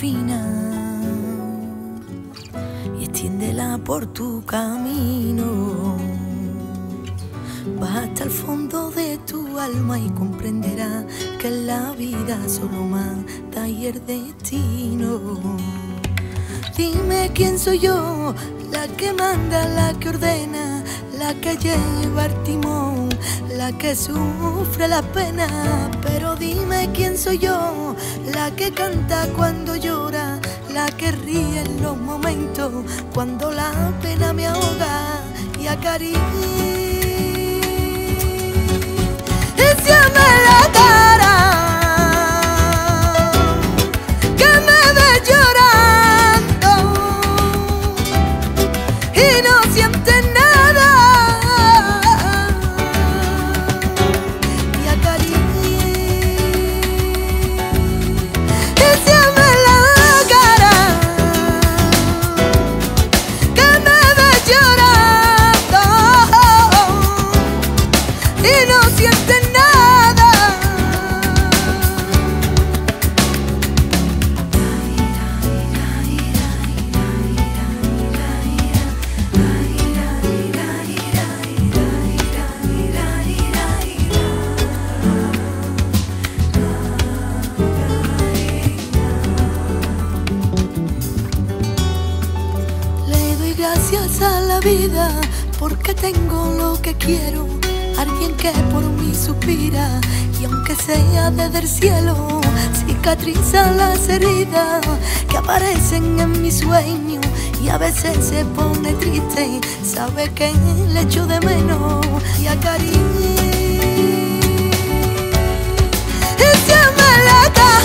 fina y extiéndela por tu camino. Vas hasta el fondo de tu alma y comprenderás que en la vida solo manda y el destino. Dime quién soy yo, la que manda, la que ordena, la que lleva el timón, la que sufre la pena. Pero dime quién soy yo, la que canta cuando llora, la que ríe en los momentos cuando la pena me ahoga y acariciame la cara, que me ve llorando y no siente nada, y acariciame la cara, que me ve llorando y no siente nada. Gracias a la vida porque tengo lo que quiero, alguien que por mí suspira y aunque sea desde el cielo cicatriza las heridas que aparecen en mi sueño y a veces se pone triste, sabe que le echo de menos y acariciame la cara.